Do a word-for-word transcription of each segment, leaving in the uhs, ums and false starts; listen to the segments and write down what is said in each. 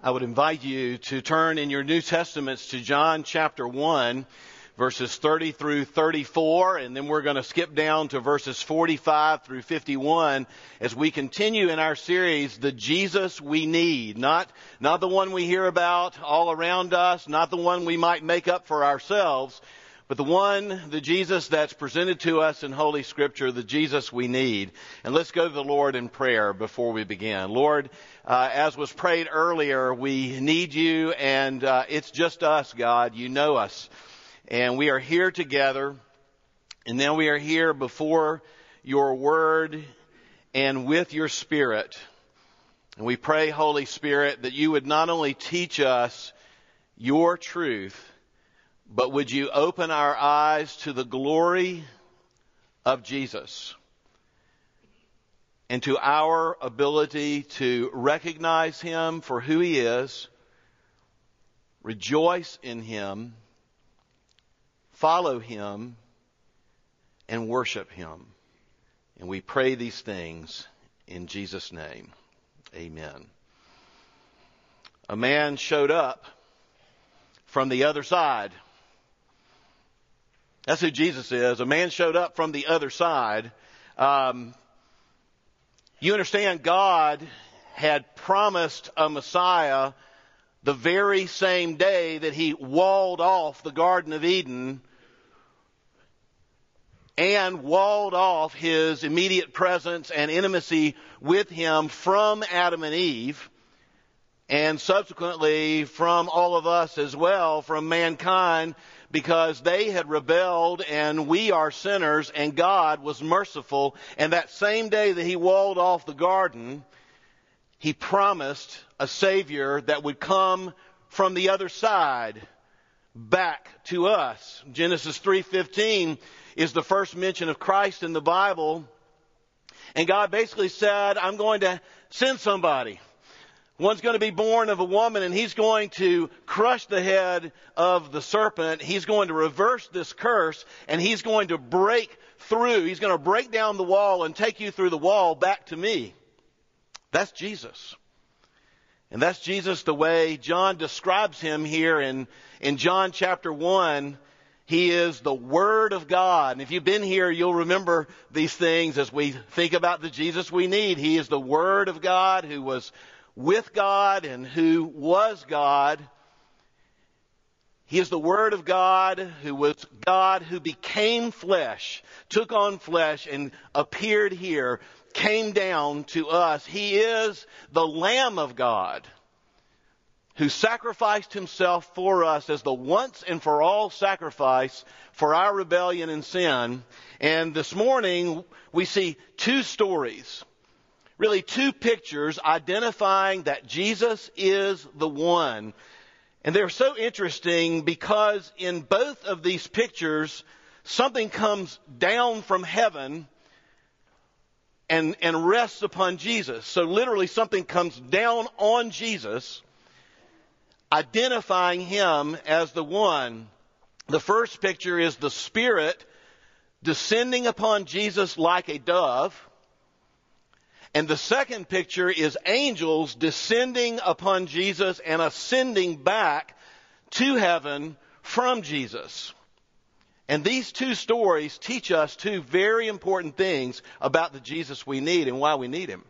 I would invite you to turn in your New Testaments to John chapter one, verses thirty through thirty-four, and then we're going to skip down to verses forty-five through fifty-one as we continue in our series, The Jesus We Need. Not, not the one we hear about all around us, not the one we might make up for ourselves, but the one, the Jesus that's presented to us in Holy Scripture, the Jesus we need. And let's go to the Lord in prayer before we begin. Lord, uh, as was prayed earlier, we need you, and uh, it's just us, God. You know us. And we are here together, and then we are here before your word and with your Spirit. And we pray, Holy Spirit, that you would not only teach us your truth, but would you open our eyes to the glory of Jesus and to our ability to recognize him for who he is, rejoice in him, follow him, and worship him. And we pray these things in Jesus' name. Amen. A man showed up from the other side. That's who Jesus is. A man showed up from the other side. Um, you understand, God had promised a Messiah the very same day that he walled off the Garden of Eden and walled off his immediate presence and intimacy with him from Adam and Eve, and subsequently from all of us as well, from mankind, because they had rebelled and we are sinners and God was merciful. And that same day that he walled off the garden, he promised a Savior that would come from the other side back to us. Genesis three fifteen is the first mention of Christ in the Bible. And God basically said, I'm going to send somebody. One's going to be born of a woman, and he's going to crush the head of the serpent. He's going to reverse this curse, and he's going to break through. He's going to break down the wall and take you through the wall back to me. That's Jesus. And that's Jesus the way John describes him here in, in John chapter one. He is the Word of God. And if you've been here, you'll remember these things as we think about the Jesus we need. He is the Word of God who was with God and who was God. He is the Word of God who was God who became flesh, took on flesh and appeared here, came down to us. He is the Lamb of God who sacrificed himself for us as the once and for all sacrifice for our rebellion and sin. And this morning we see two stories. Really two pictures identifying that Jesus is the one. And they're so interesting because in both of these pictures, something comes down from heaven and, and rests upon Jesus. So literally something comes down on Jesus, identifying him as the one. The first picture is the Spirit descending upon Jesus like a dove. And the second picture is angels descending upon Jesus and ascending back to heaven from Jesus. And these two stories teach us two very important things about the Jesus we need and why we need him.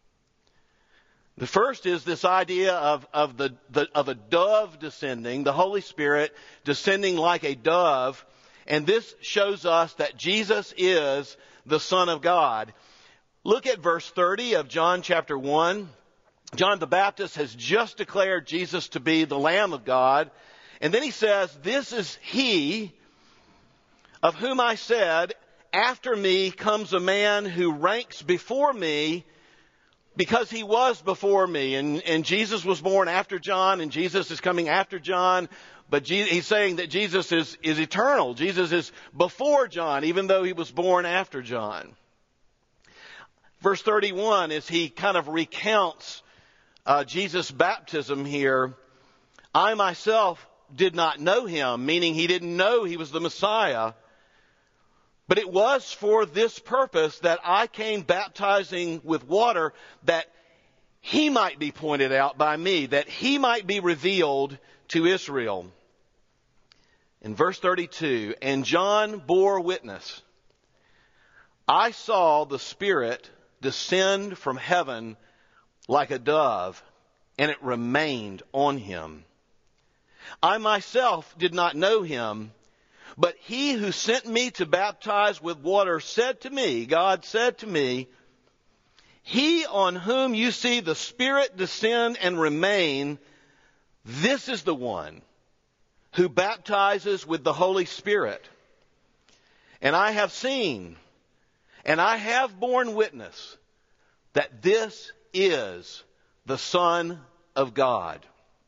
The first is this idea of, of, the, the, of a dove descending, the Holy Spirit descending like a dove. And this shows us that Jesus is the Son of God. Look at verse thirty of John chapter one. John the Baptist has just declared Jesus to be the Lamb of God. And then he says, this is he of whom I said, after me comes a man who ranks before me because he was before me. And, and Jesus was born after John, and Jesus is coming after John. But Je- he's saying that Jesus is, is eternal. Jesus is before John, even though he was born after John. Verse thirty-one, as he kind of recounts uh, Jesus' baptism here, I myself did not know him, meaning he didn't know he was the Messiah. But it was for this purpose that I came baptizing with water, that he might be pointed out by me, that he might be revealed to Israel. In verse thirty-two, and John bore witness. I saw the Spirit descend from heaven like a dove, and it remained on him. I myself did not know him, but he who sent me to baptize with water said to me, God said to me, he on whom you see the Spirit descend and remain, this is the one who baptizes with the Holy Spirit. And I have seen, and I have borne witness that this is the Son of God.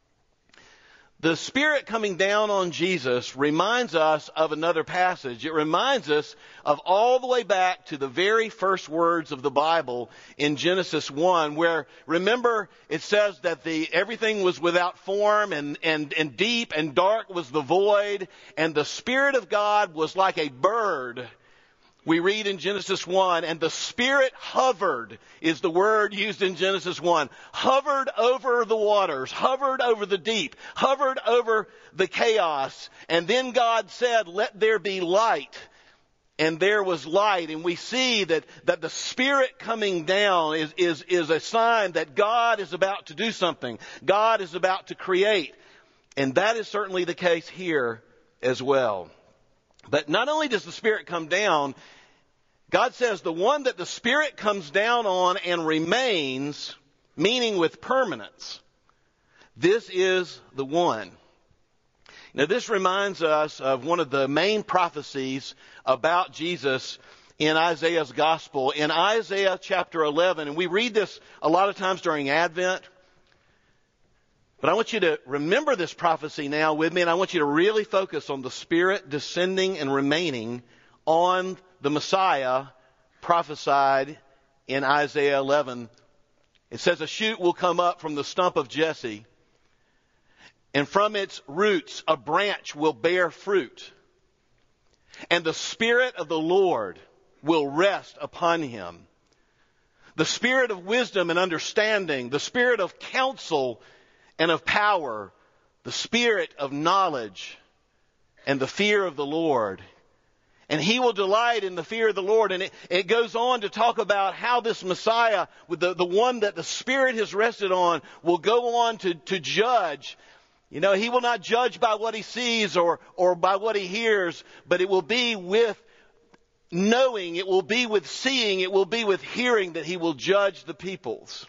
The Spirit coming down on Jesus reminds us of another passage. It reminds us of all the way back to the very first words of the Bible in Genesis one, where, remember, it says that the everything was without form, and, and, and deep and dark was the void, and the Spirit of God was like a bird. We read in Genesis one, and the Spirit hovered, is the word used in Genesis one, hovered over the waters, hovered over the deep, hovered over the chaos. And then God said, let there be light. And there was light. And we see that, that the Spirit coming down is, is, is a sign that God is about to do something. God is about to create. And that is certainly the case here as well. But not only does the Spirit come down, God says the one that the Spirit comes down on and remains, meaning with permanence, this is the one. Now this reminds us of one of the main prophecies about Jesus in Isaiah's gospel. In Isaiah chapter eleven, and we read this a lot of times during Advent, but I want you to remember this prophecy now with me, and I want you to really focus on the Spirit descending and remaining on the Messiah prophesied in Isaiah eleven. It says, a shoot will come up from the stump of Jesse, and from its roots a branch will bear fruit. And the Spirit of the Lord will rest upon him. The Spirit of wisdom and understanding, the Spirit of counsel and of power, the Spirit of knowledge and the fear of the Lord. And he will delight in the fear of the Lord. And it, it goes on to talk about how this Messiah, with the, the one that the Spirit has rested on, will go on to, to judge. You know, he will not judge by what he sees or, or by what he hears, but it will be with knowing, it will be with seeing, it will be with hearing that he will judge the peoples.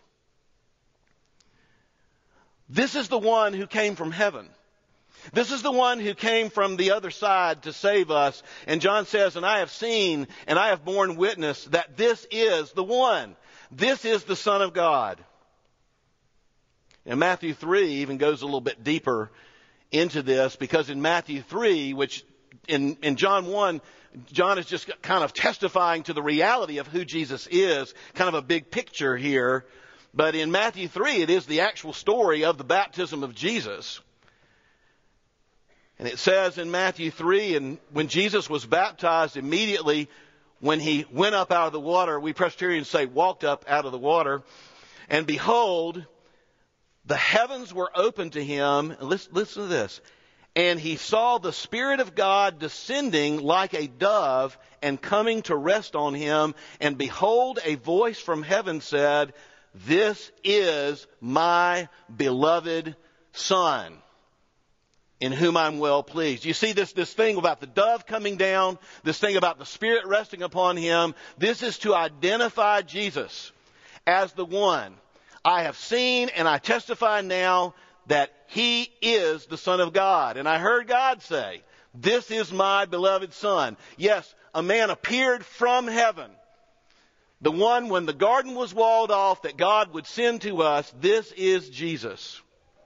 This is the one who came from heaven. This is the one who came from the other side to save us. And John says, and I have seen and I have borne witness that this is the one. This is the Son of God. And Matthew three even goes a little bit deeper into this, because in Matthew three, which in, in John one, John is just kind of testifying to the reality of who Jesus is, kind of a big picture here. But in Matthew three, it is the actual story of the baptism of Jesus. And it says in Matthew three, and when Jesus was baptized, immediately when he went up out of the water, we Presbyterians say walked up out of the water, and behold, the heavens were opened to him. And listen, listen to this. And he saw the Spirit of God descending like a dove and coming to rest on him. And behold, a voice from heaven said, this is my beloved Son, in whom I'm well pleased. You see this, this thing about the dove coming down, this thing about the Spirit resting upon him. This is to identify Jesus as the one. I have seen and I testify now that he is the Son of God. And I heard God say, this is my beloved Son. Yes, a man appeared from heaven. The one when the garden was walled off that God would send to us. This is Jesus.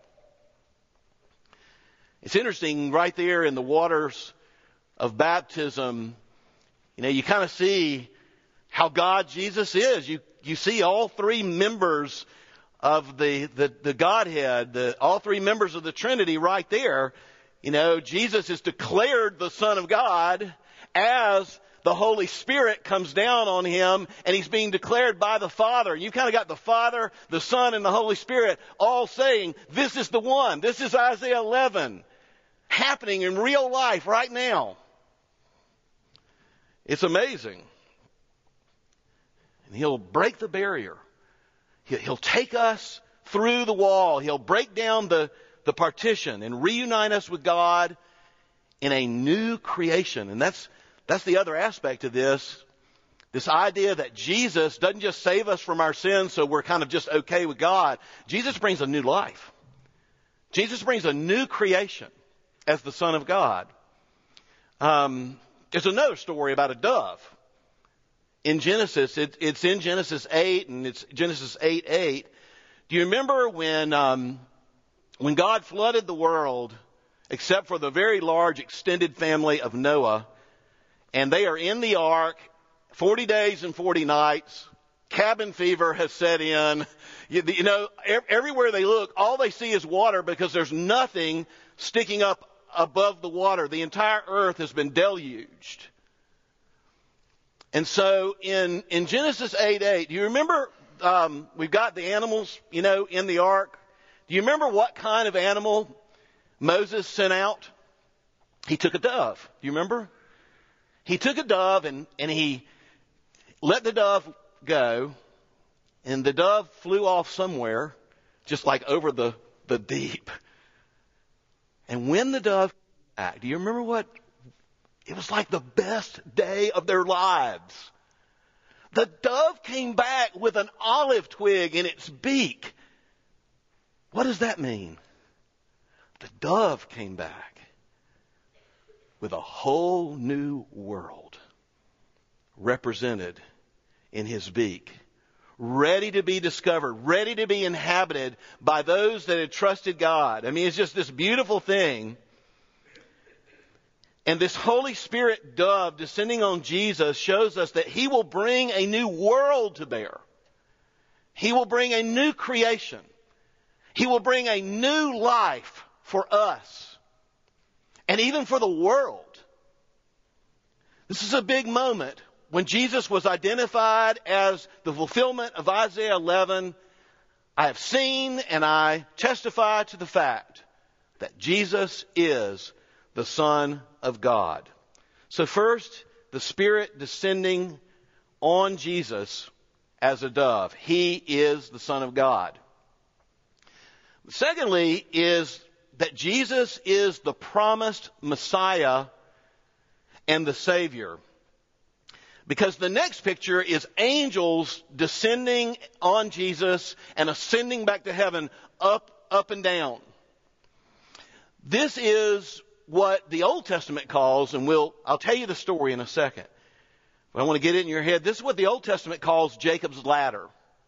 It's interesting right there in the waters of baptism, you know, you kind of see how God Jesus is. You, you see all three members of the, the, the Godhead, the, all three members of the Trinity right there. You know, Jesus is declared the Son of God as the Holy Spirit comes down on him, and he's being declared by the Father. You've kind of got the Father, the Son, and the Holy Spirit all saying, this is the one. This is Isaiah eleven, happening in real life right now. It's amazing. And he'll break the barrier. He'll take us through the wall. He'll break down the, the partition and reunite us with God in a new creation. And that's that's the other aspect of this. This idea that Jesus doesn't just save us from our sins so we're kind of just okay with God. Jesus brings a new life. Jesus brings a new creation as the Son of God. Um, there's another story about a dove. In Genesis, it, it's in Genesis eight, and it's Genesis eight eight. Do you remember when um, when God flooded the world, except for the very large extended family of Noah, and they are in the ark, forty days and forty nights, cabin fever has set in. You, you know, everywhere they look, all they see is water because there's nothing sticking up above the water. The entire earth has been deluged. And so in, in Genesis eight eight, do you remember, um, we've got the animals, you know, in the ark. Do you remember what kind of animal Moses sent out? He took a dove. Do you remember? He took a dove and, and he let the dove go, and the dove flew off somewhere, just like over the, the deep. And when the dove came back, do you remember what? It was like the best day of their lives. The dove came back with an olive twig in its beak. What does that mean? The dove came back with a whole new world represented in his beak, ready to be discovered, ready to be inhabited by those that had trusted God. I mean, it's just this beautiful thing. And this Holy Spirit dove descending on Jesus shows us that he will bring a new world to bear. He will bring a new creation. He will bring a new life for us and even for the world. This is a big moment when Jesus was identified as the fulfillment of Isaiah eleven. I have seen and I testify to the fact that Jesus is the Son of God. So first, the Spirit descending on Jesus as a dove. He is the Son of God. Secondly is that Jesus is the promised Messiah and the Savior. Because the next picture is angels descending on Jesus and ascending back to heaven, up, up and down. This is what the Old Testament calls, and we'll, I'll tell you the story in a second. But I want to get it in your head. This is what the Old Testament calls Jacob's ladder.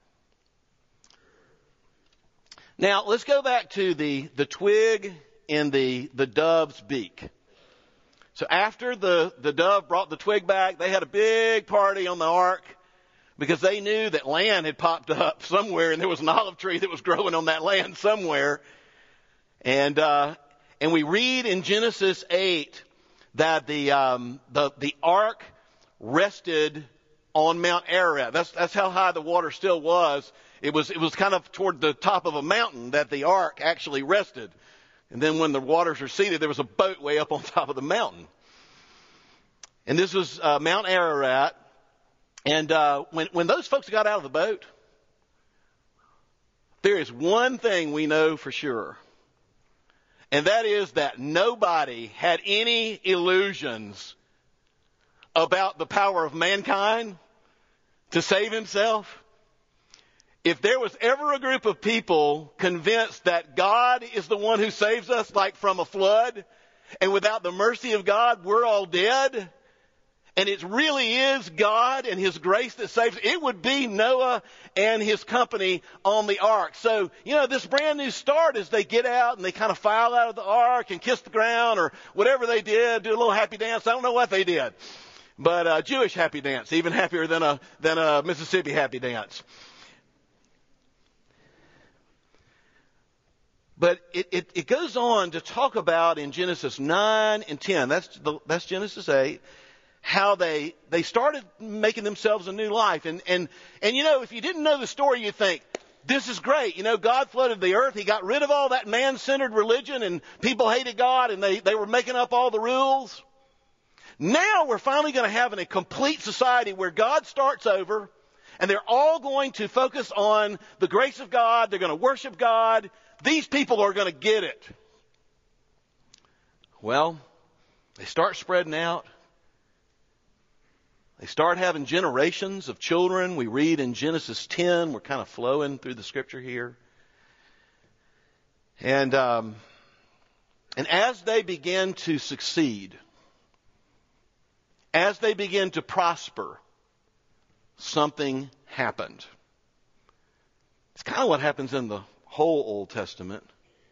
Now, let's go back to the, the twig in the, the dove's beak. So after the, the dove brought the twig back, they had a big party on the ark because they knew that land had popped up somewhere, and there was an olive tree that was growing on that land somewhere. And, uh, and we read in Genesis eight that the, um, the, the ark rested on Mount Ararat. That's, that's how high the water still was. It was, it was kind of toward the top of a mountain that the ark actually rested. And then when the waters receded, there was a boat way up on top of the mountain. And this was uh, Mount Ararat. And uh, when, when those folks got out of the boat, there is one thing we know for sure. And that is that nobody had any illusions about the power of mankind to save himself. If there was ever a group of people convinced that God is the one who saves us, like from a flood, and without the mercy of God, we're all dead, and it really is God and His grace that saves, it would be Noah and his company on the ark. So, you know, this brand new start as they get out and they kind of file out of the ark and kiss the ground or whatever they did, do a little happy dance. I don't know what they did, but a Jewish happy dance, even happier than a, than a Mississippi happy dance. But it, it, it goes on to talk about in Genesis nine and ten, that's, the, that's Genesis eight, how they they started making themselves a new life. And, and, and you know, if you didn't know the story, you'd think, this is great. You know, God flooded the earth. He got rid of all that man-centered religion, and people hated God, and they, they were making up all the rules. Now we're finally going to have a complete society where God starts over, and they're all going to focus on the grace of God. They're going to worship God. These people are going to get it. Well, they start spreading out. They start having generations of children. We read in Genesis ten. We're kind of flowing through the scripture here. And, um, and as they begin to succeed, as they begin to prosper, something happened. It's kind of what happens in the whole Old Testament.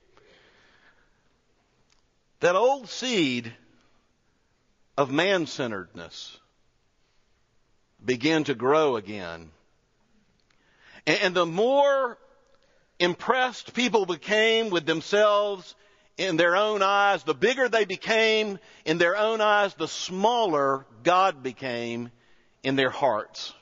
That old seed of man-centeredness began to grow again. And the more impressed people became with themselves in their own eyes, the bigger they became in their own eyes, the smaller God became in their hearts.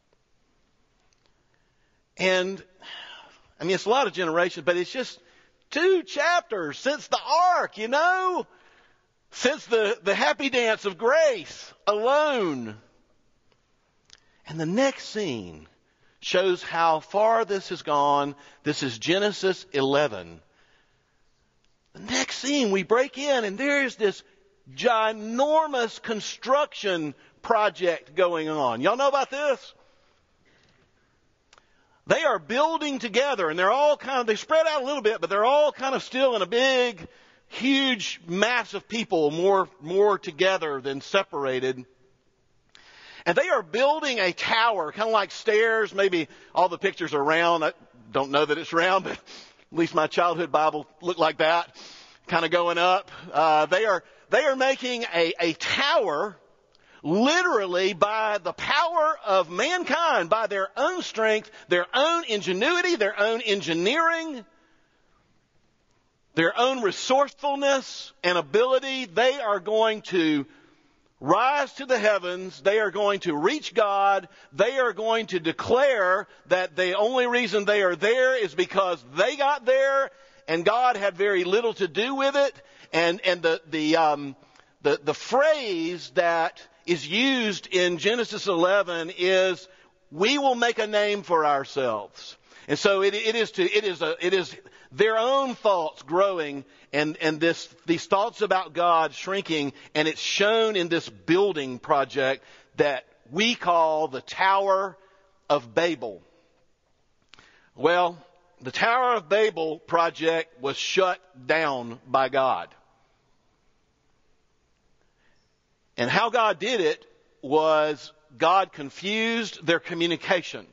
And, I mean, it's a lot of generations, but it's just two chapters since the ark, you know? Since the, the happy dance of grace alone. And the next scene shows how far this has gone. This is Genesis eleven. The next scene, we break in, and there's this ginormous construction project going on. Y'all know about this? They are building together, and they're all kind of, they spread out a little bit, but they're all kind of still in a big, huge mass of people, more, more together than separated. And they are building a tower, kind of like stairs. Maybe all the pictures are round. I don't know that it's round, but at least my childhood Bible looked like that, kind of going up. Uh, they are they are making a, a tower, literally by the power of mankind, by their own strength, their own ingenuity, their own engineering, their own resourcefulness and ability. They are going to rise to the heavens. They are going to reach God. They are going to declare that the only reason they are there is because they got there and God had very little to do with it. And, and the, the, um, the, the phrase that is used in Genesis eleven is, we will make a name for ourselves. And so it, it is to, it is a, it is their own thoughts growing, and, and this, these thoughts about God shrinking, and it's shown in this building project that we call the Tower of Babel. Well, the Tower of Babel project was shut down by God. And how God did it was God confused their communication.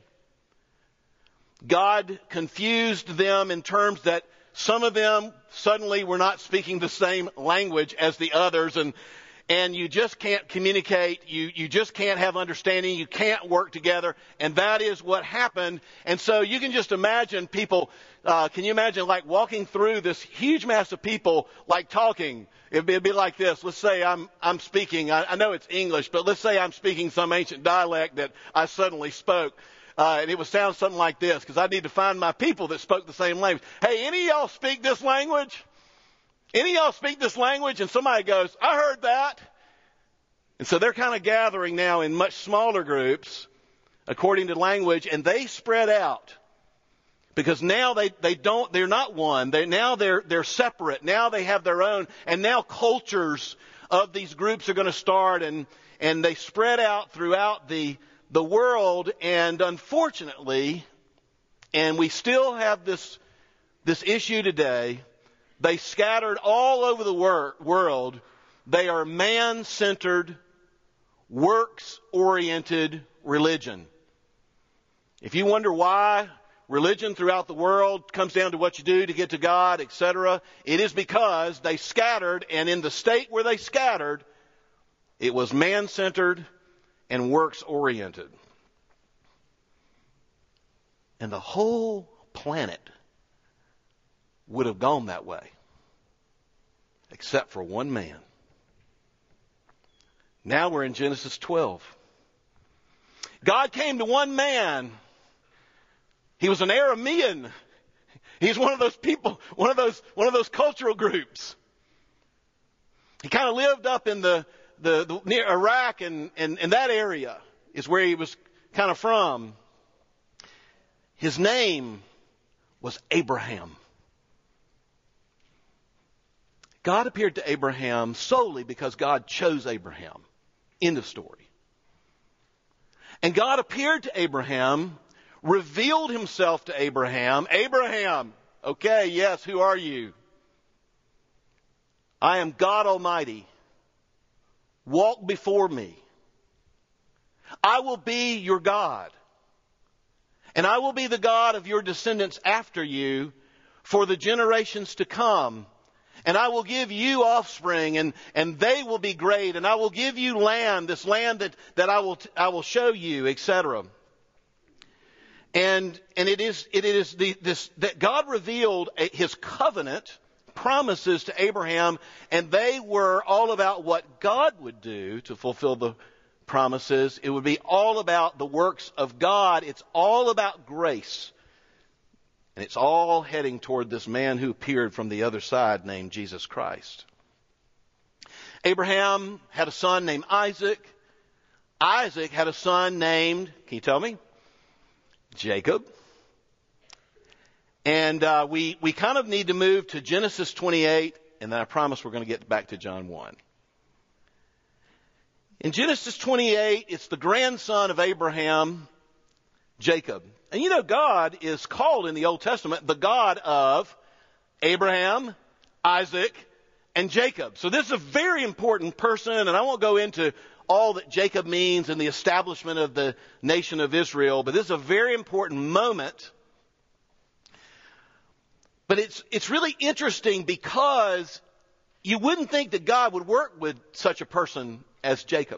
God confused them in terms that some of them suddenly were not speaking the same language as the others, and and you just can't communicate. You you just can't have understanding. You can't work together, and that is what happened. And so you can just imagine people. Uh, can you imagine like walking through this huge mass of people, like talking? It'd be, it'd be like this. Let's say I'm I'm speaking. I, I know it's English, but let's say I'm speaking some ancient dialect that I suddenly spoke. Uh, and it would sound something like this, because I need to find my people that spoke the same language. Hey, any of y'all speak this language? Any of y'all speak this language? And somebody goes, I heard that. And so they're kind of gathering now in much smaller groups, according to language, and they spread out. Because now they, they don't, they're not one. They, now they're, they're separate. Now they have their own. And now cultures of these groups are going to start, and, and they spread out throughout the the world, and unfortunately, and we still have this this issue today, they scattered all over the wor- world. They are man-centered, works-oriented religion. If you wonder why religion throughout the world comes down to what you do to get to God, et cetera, it is because they scattered, and in the state where they scattered, it was man-centered and works-oriented. And the whole planet would have gone that way, except for one man. Now we're in Genesis twelve. God came to one man. He was an Aramean. He's one of those people, one of those, one of those cultural groups. He kind of lived up in the, the, the near Iraq and, and, and that area is where he was kind of from. His name was Abraham. God appeared to Abraham solely because God chose Abraham. End of story. And God appeared to Abraham, revealed himself to Abraham. Abraham, okay, yes, who are you? I am God Almighty. Walk before me. I will be your God. And I will be the God of your descendants after you for the generations to come. And I will give you offspring, and, and they will be great. And I will give you land, this land that, that I will I will show you, et cetera. And and it is it is the this that God revealed His covenant promises to Abraham, and they were all about what God would do to fulfill the promises. It would be all about the works of God. It's all about grace. And it's all heading toward this man who appeared from the other side named Jesus Christ. Abraham had a son named Isaac. Isaac had a son named, can you tell me? Jacob. And uh, we, we kind of need to move to Genesis twenty-eight, and then I promise we're going to get back to John one. In Genesis twenty-eight, it's the grandson of Abraham, Jacob. And you know, God is called in the Old Testament the God of Abraham, Isaac, and Jacob. So this is a very important person, and I won't go into all that Jacob means in the establishment of the nation of Israel, but this is a very important moment. But it's it's really interesting because you wouldn't think that God would work with such a person as Jacob.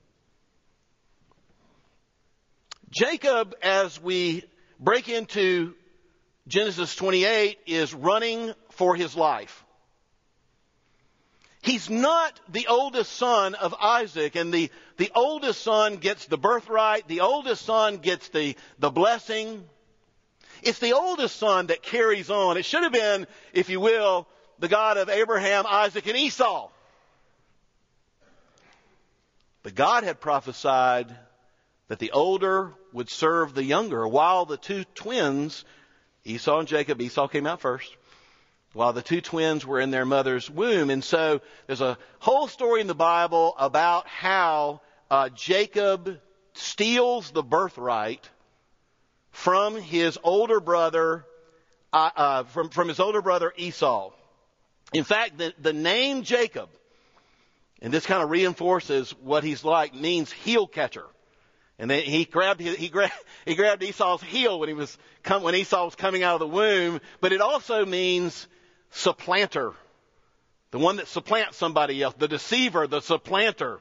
Jacob, as we break into Genesis twenty-eight, is running for his life. He's not the oldest son of Isaac, and the, the oldest son gets the birthright, the oldest son gets the, the blessing. It's the oldest son that carries on. It should have been, if you will, the God of Abraham, Isaac, and Esau. But God had prophesied that the older would serve the younger, while the two twins, Esau and Jacob, Esau came out first, while the two twins were in their mother's womb. And so there's a whole story in the Bible about how uh, Jacob steals the birthright from his older brother, uh, uh, from, from his older brother Esau. In fact, the, the name Jacob, and this kind of reinforces what he's like, means heel catcher. And then he grabbed he grabbed he grabbed Esau's heel when he was come, when Esau was coming out of the womb. But it also means supplanter, the one that supplants somebody else, the deceiver, the supplanter.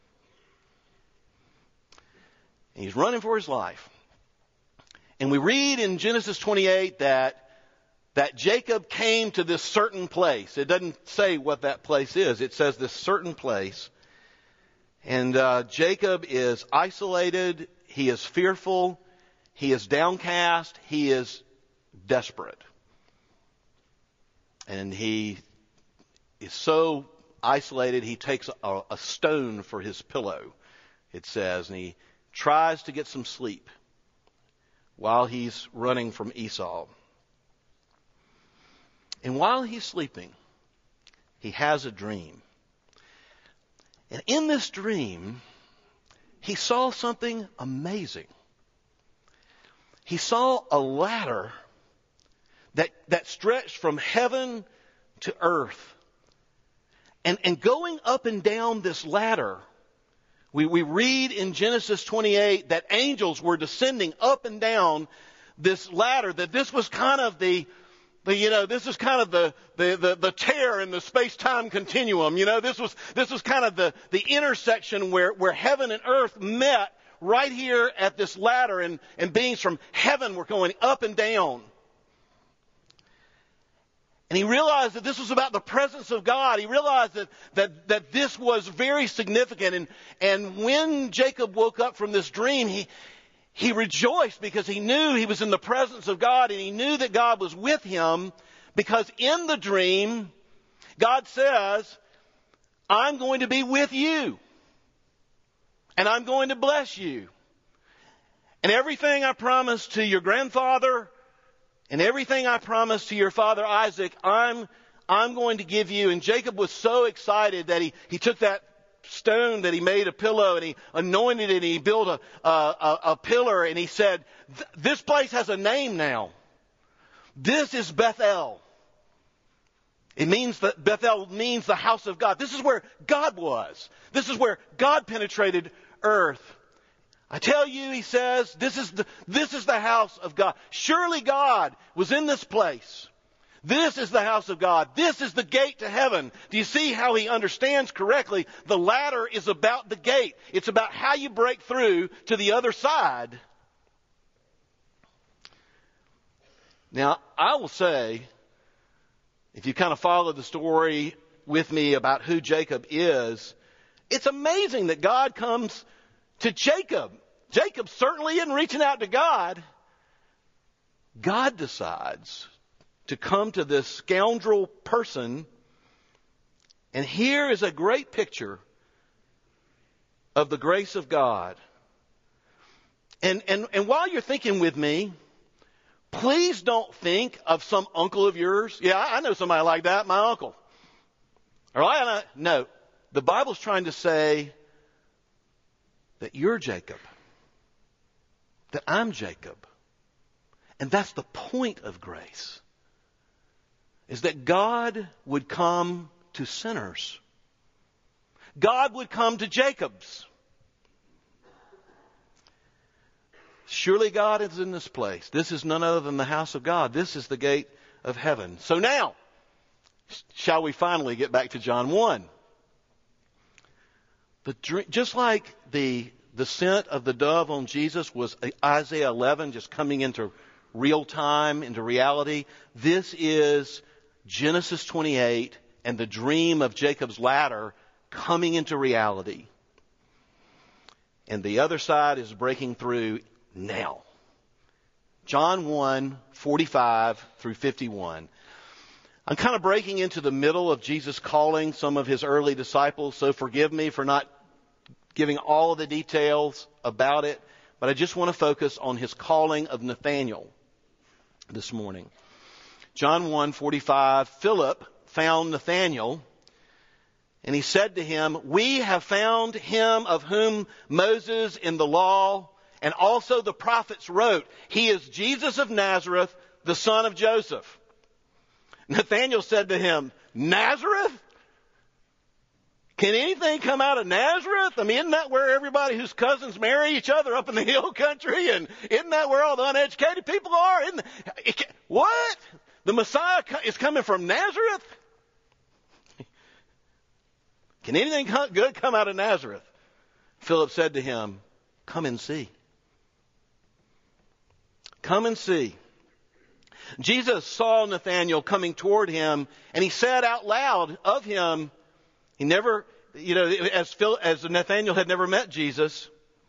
And he's running for his life. And we read in Genesis twenty-eight that that Jacob came to this certain place. It doesn't say what that place is. It says this certain place. And uh, Jacob is isolated, he is fearful, he is downcast, he is desperate. And he is so isolated, he takes a, a stone for his pillow, it says, and he tries to get some sleep while he's running from Esau. And while he's sleeping, he has a dream. And in this dream, he saw something amazing. He saw a ladder that, that stretched from heaven to earth. And, and going up and down this ladder, we, we read in Genesis twenty-eight that angels were descending up and down this ladder, that this was kind of the But, you know, this is kind of the, the, the, the tear in the space-time continuum. You know, this was, this was kind of the, the intersection where, where heaven and earth met right here at this ladder, and, and beings from heaven were going up and down. And he realized that this was about the presence of God. He realized that, that, that this was very significant. And, and when Jacob woke up from this dream, he, he rejoiced because he knew he was in the presence of God, and he knew that God was with him, because in the dream, God says, I'm going to be with you, and I'm going to bless you. And everything I promised to your grandfather, and everything I promised to your father Isaac, I'm, I'm going to give you. And Jacob was so excited that he, he took that stone that he made a pillow, and he anointed it, and he built a, a, a pillar, and he said, this place has a name now. This is Bethel. It means that Bethel means the house of God. This is where God was. This is where God penetrated earth. I tell you, he says, this is the, this is the house of God. Surely God was in this place. This is the house of God. This is the gate to heaven. Do you see how he understands correctly? The ladder is about the gate. It's about how you break through to the other side. Now, I will say, if you kind of follow the story with me about who Jacob is, it's amazing that God comes to Jacob. Jacob certainly isn't reaching out to God. God decides to come to this scoundrel person. And here is a great picture of the grace of God. And, and, and while you're thinking with me, please don't think of some uncle of yours. Yeah, I know somebody like that, my uncle. All right? No, the Bible's trying to say that you're Jacob, that I'm Jacob. And that's the point of grace, is that God would come to sinners. God would come to Jacobs. Surely God is in this place. This is none other than the house of God. This is the gate of heaven. So now, shall we finally get back to John one? The dream, just like the the scent of the dove on Jesus was Isaiah eleven, just coming into real time, into reality. This is Genesis twenty-eight and the dream of Jacob's ladder coming into reality. And the other side is breaking through now. John one, forty-five through fifty-one. I'm kind of breaking into the middle of Jesus calling some of his early disciples, so forgive me for not giving all of the details about it, but I just want to focus on his calling of Nathanael this morning. John one, forty-five, Philip found Nathanael, and he said to him, we have found him of whom Moses in the law and also the prophets wrote. He is Jesus of Nazareth, the son of Joseph. Nathanael said to him, Nazareth? Can anything come out of Nazareth? I mean, isn't that where everybody whose cousins marry each other up in the hill country? And isn't that where all the uneducated people are? Isn't it, what? The Messiah is coming from Nazareth? Can anything good come out of Nazareth? Philip said to him, come and see. Come and see. Jesus saw Nathanael coming toward him, and he said out loud of him, he never, you know, as Phil, as Nathanael had never met Jesus,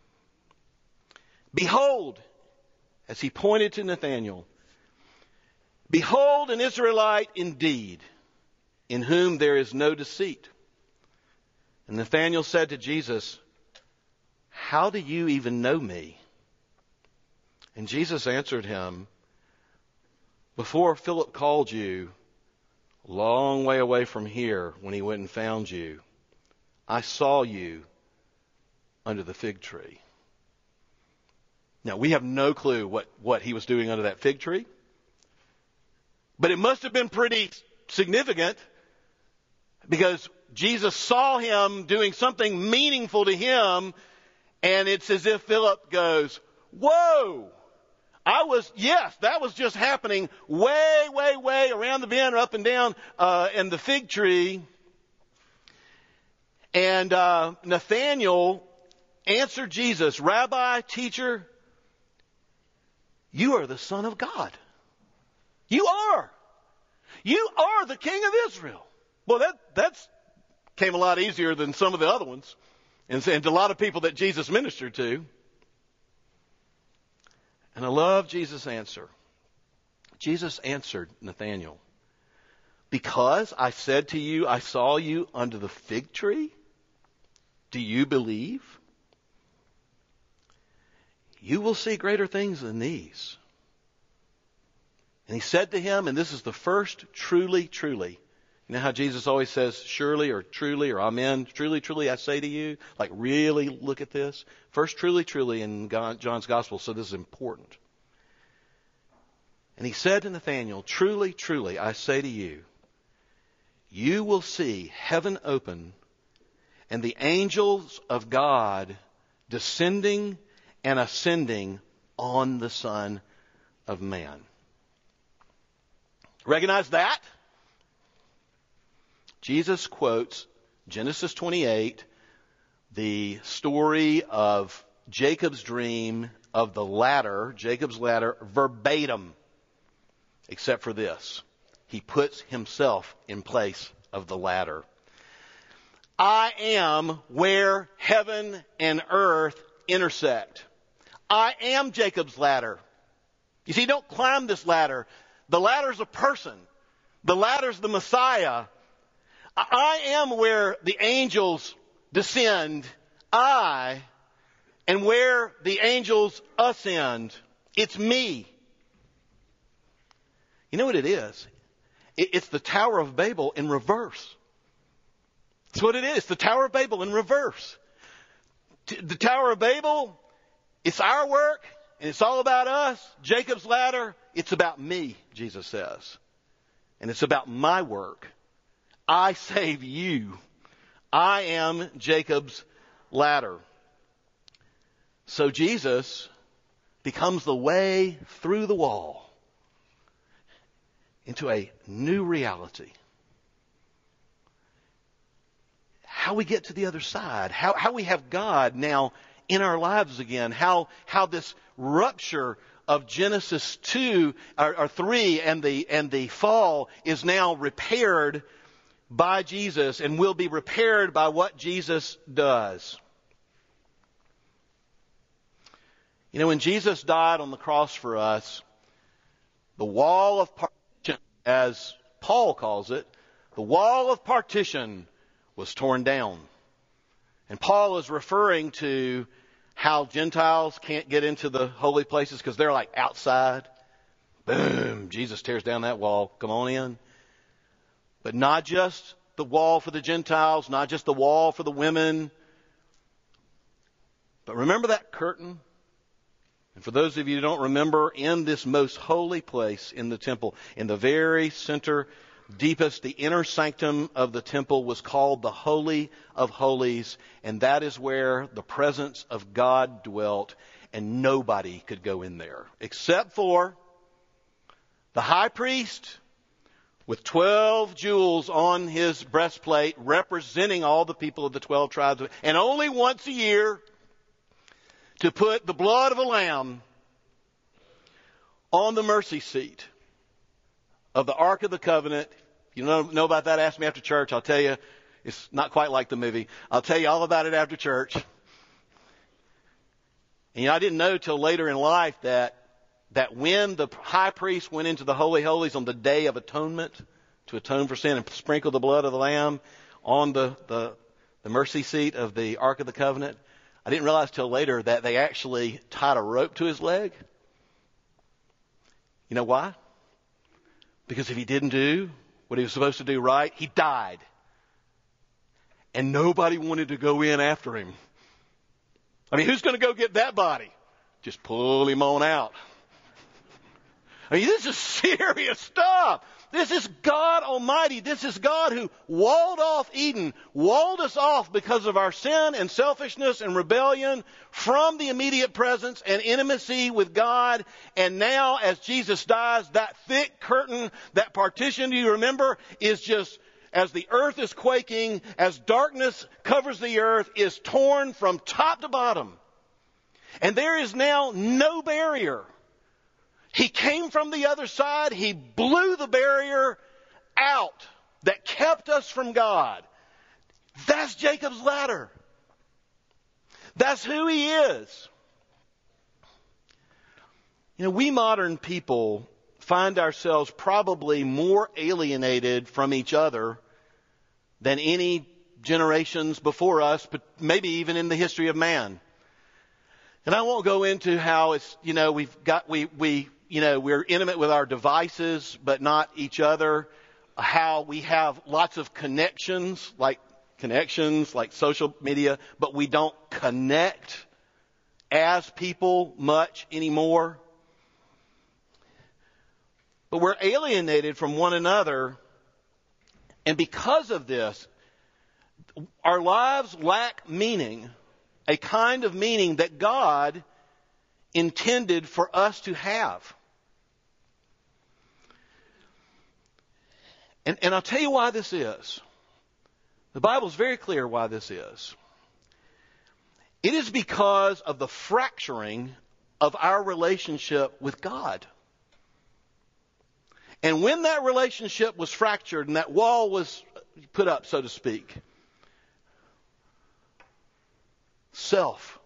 behold, as he pointed to Nathanael, behold an Israelite indeed, in whom there is no deceit. And Nathanael said to Jesus, how do you even know me? And Jesus answered him, before Philip called you, a long way away from here, when he went and found you, I saw you under the fig tree. Now, we have no clue what, what he was doing under that fig tree, but it must have been pretty significant, because Jesus saw him doing something meaningful to him, and it's as if Philip goes, whoa! I was, yes, that was just happening way, way, way around the bend or up and down uh, in the fig tree. And uh, Nathanael answered Jesus, Rabbi, teacher, you are the Son of God. You are. You are the King of Israel. Well, that that's came a lot easier than some of the other ones, and, and to a lot of people that Jesus ministered to. And I love Jesus' answer. Jesus answered Nathanael, because I said to you, I saw you under the fig tree, do you believe? You will see greater things than these. And he said to him, and this is the first truly, truly. You know how Jesus always says surely or truly or amen, truly, truly I say to you. Like really look at this. First truly, truly in God, John's gospel, so this is important. And he said to Nathanael, truly, truly I say to you, you will see heaven open and the angels of God descending and ascending on the Son of Man. Recognize that? Jesus quotes Genesis twenty-eight, the story of Jacob's dream of the ladder, Jacob's ladder, verbatim, except for this. He puts himself in place of the ladder. I am where heaven and earth intersect. I am Jacob's ladder. You see, don't climb this ladder. The ladder's a person. The ladder's the Messiah. I am where the angels descend. I am where the angels ascend. It's me. You know what it is? It's the Tower of Babel in reverse. That's what it is. It's the Tower of Babel in reverse. The Tower of Babel, it's our work, and it's all about us. Jacob's ladder, it's about me, Jesus says. And it's about my work. I save you. I am Jacob's ladder. So Jesus becomes the way through the wall into a new reality. How we get to the other side, how, how we have God now in our lives again, how, how this rupture of Genesis two or, or three and the, and the fall is now repaired by Jesus and will be repaired by what Jesus does. You know, when Jesus died on the cross for us, the wall of partition, as Paul calls it, the wall of partition was torn down. And Paul is referring to how Gentiles can't get into the holy places because they're like outside. Boom! Jesus tears down that wall. Come on in. But not just the wall for the Gentiles, not just the wall for the women. But remember that curtain? And for those of you who don't remember, in this most holy place in the temple, in the very center, deepest, the inner sanctum of the temple was called the Holy of Holies, and that is where the presence of God dwelt, and nobody could go in there except for the high priest with twelve jewels on his breastplate representing all the people of the twelve tribes, and only once a year to put the blood of a lamb on the mercy seat of the Ark of the Covenant. If you don't know about that, ask me after church. I'll tell you, it's not quite like the movie. I'll tell you all about it after church. And you know, I didn't know till later in life that that when the high priest went into the Holy Holies on the Day of Atonement to atone for sin and sprinkle the blood of the Lamb on the, the, the mercy seat of the Ark of the Covenant, I didn't realize till later that they actually tied a rope to his leg. You know why? Because if he didn't do what he was supposed to do right, he died. And nobody wanted to go in after him. I mean, who's going to go get that body? Just pull him on out. I mean, this is serious stuff. This is God Almighty. This is God who walled off Eden, walled us off because of our sin and selfishness and rebellion from the immediate presence and intimacy with God. And now, as Jesus dies, that thick curtain, that partition, do you remember, is just, as the earth is quaking, as darkness covers the earth, is torn from top to bottom. And there is now no barrier. He came from the other side. He blew the barrier out that kept us from God. That's Jacob's ladder. That's who he is. You know, we modern people find ourselves probably more alienated from each other than any generations before us, but maybe even in the history of man. And I won't go into how it's, you know, we've got, we, we, you know, we're intimate with our devices, but not each other. How we have lots of connections, like connections, like social media, but we don't connect as people much anymore. But we're alienated from one another. And because of this, our lives lack meaning, a kind of meaning that God intended for us to have. And, and I'll tell you why this is. The Bible is very clear why this is. It is because of the fracturing of our relationship with God. And when that relationship was fractured and that wall was put up, so to speak, self,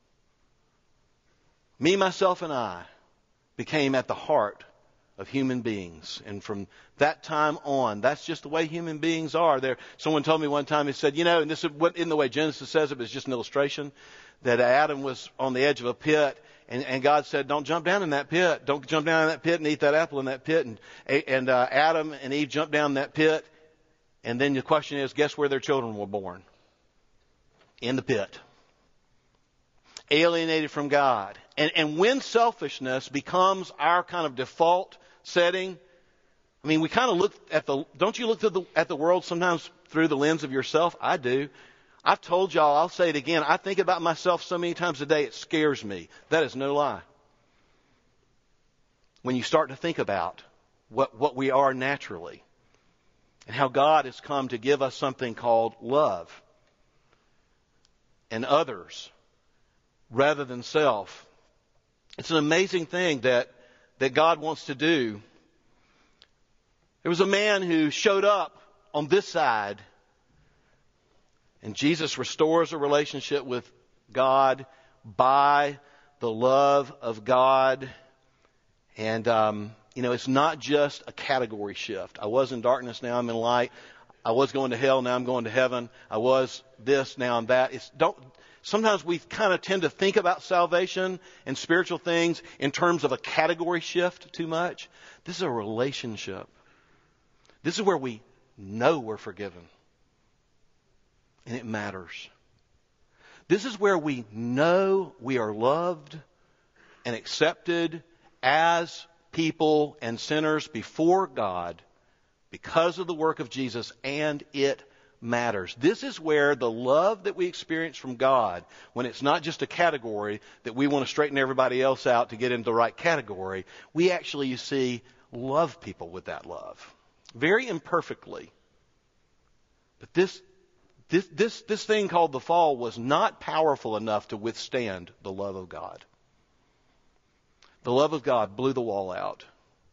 me, myself, and I became at the heart of human beings. And from that time on, that's just the way human beings are. There, someone told me one time, he said, you know, and this isn't the way Genesis says it, but it's just an illustration, that Adam was on the edge of a pit, and, and God said, don't jump down in that pit. Don't jump down in that pit and eat that apple in that pit. And, and uh, Adam and Eve jumped down that pit, and then the question is, guess where their children were born? In the pit. Alienated from God. And, and when selfishness becomes our kind of default setting, I mean, we kind of look at the, don't you look to the, at the world sometimes through the lens of yourself? I do. I've told y'all, I'll say it again, I think about myself so many times a day, it scares me. That is no lie. When you start to think about what, what we are naturally and how God has come to give us something called love and others rather than self. It's an amazing thing that, that God wants to do. There was a man who showed up on this side, and Jesus restores a relationship with God by the love of God. And, um, you know, it's not just a category shift. I was in darkness, now I'm in light. I was going to hell, now I'm going to heaven. I was this, now I'm that. It's don't. Sometimes we kind of tend to think about salvation and spiritual things in terms of a category shift too much. This is a relationship. This is where we know we're forgiven. And it matters. This is where we know we are loved and accepted as people and sinners before God because of the work of Jesus, and it matters. This is where the love that we experience from God, when it's not just a category that we want to straighten everybody else out to get into the right category, we actually, you see, love people with that love. Very imperfectly. But this, this, this, this thing called the fall was not powerful enough to withstand the love of God. The love of God blew the wall out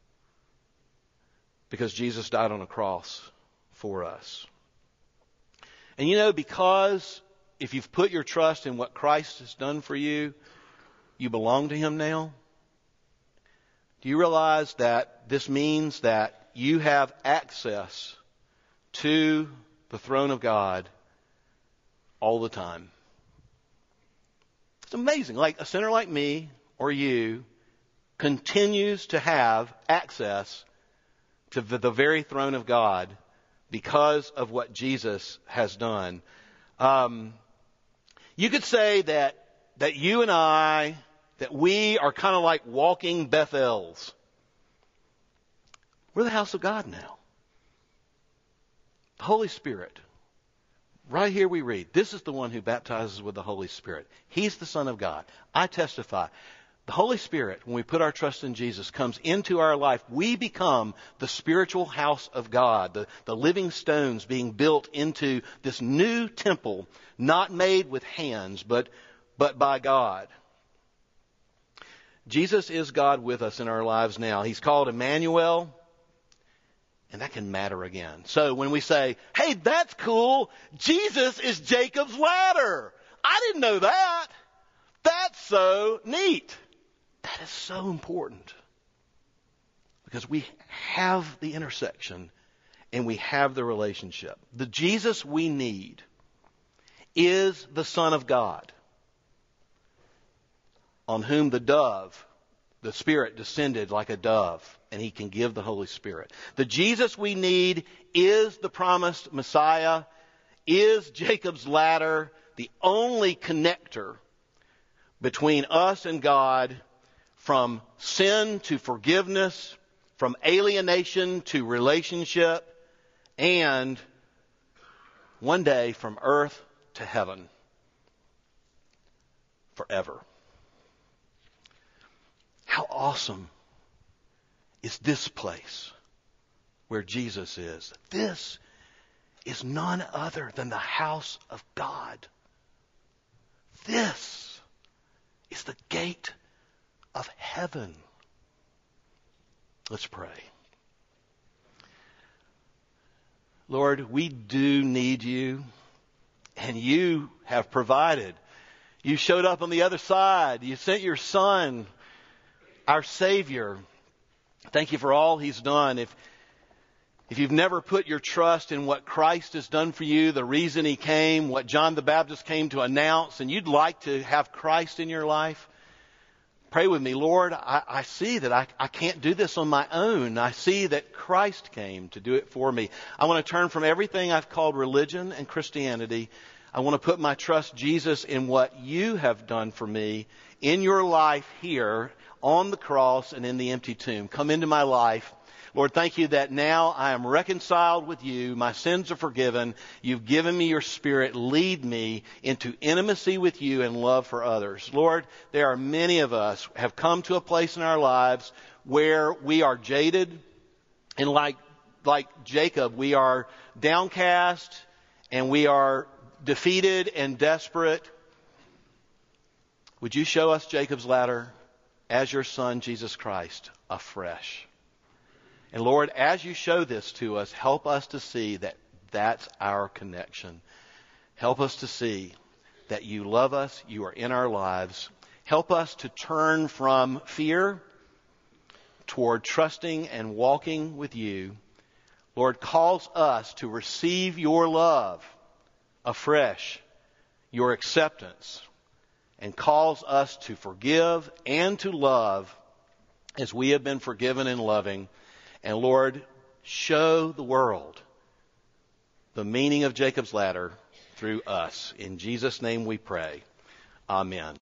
because Jesus died on a cross for us. And you know, because if you've put your trust in what Christ has done for you, you belong to Him now. Do you realize that this means that you have access to the throne of God all the time? It's amazing. Like a sinner like me or you continues to have access to the, the very throne of God because of what Jesus has done. Um, you could say that that you and I, that we are kind of like walking Bethels. We're the house of God now. The Holy Spirit. Right here we read, this is the one who baptizes with the Holy Spirit. He's the Son of God. I testify. The Holy Spirit, when we put our trust in Jesus, comes into our life. We become the spiritual house of God, the, the living stones being built into this new temple, not made with hands, but, but by God. Jesus is God with us in our lives now. He's called Emmanuel. And that can matter again. So when we say, hey, that's cool, Jesus is Jacob's ladder. I didn't know that. That's so neat. That is so important. Because we have the intersection and we have the relationship. The Jesus we need is the Son of God, on whom the dove, the Spirit descended like a dove, and he can give the Holy Spirit. The Jesus we need is the promised Messiah, is Jacob's ladder, the only connector between us and God, from sin to forgiveness, from alienation to relationship, and one day from earth to heaven forever. How awesome is this place where Jesus is? This is none other than the house of God. This is the gate of heaven. Let's pray. Lord, we do need you, and you have provided. You showed up on the other side. You sent your Son, our Savior. Thank you for all He's done. If If you've never put your trust in what Christ has done for you, the reason He came, what John the Baptist came to announce, and you'd like to have Christ in your life, pray with me. Lord, I, I see that I, I can't do this on my own. I see that Christ came to do it for me. I want to turn from everything I've called religion and Christianity. I want to put my trust, Jesus, in what you have done for me in your life here on the cross and in the empty tomb. Come into my life. Lord, thank you that now I am reconciled with you. My sins are forgiven. You've given me your Spirit. Lead me into intimacy with you and love for others. Lord, there are many of us who have come to a place in our lives where we are jaded. And like, like Jacob, we are downcast and we are defeated and desperate. Would you show us Jacob's ladder as your Son, Jesus Christ, afresh? And Lord, as you show this to us, help us to see that that's our connection. Help us to see that you love us, you are in our lives. Help us to turn from fear toward trusting and walking with you. Lord, calls us to receive your love afresh, your acceptance, and calls us to forgive and to love as we have been forgiven and loving. And Lord, show the world the meaning of Jacob's ladder through us. In Jesus' name we pray. Amen.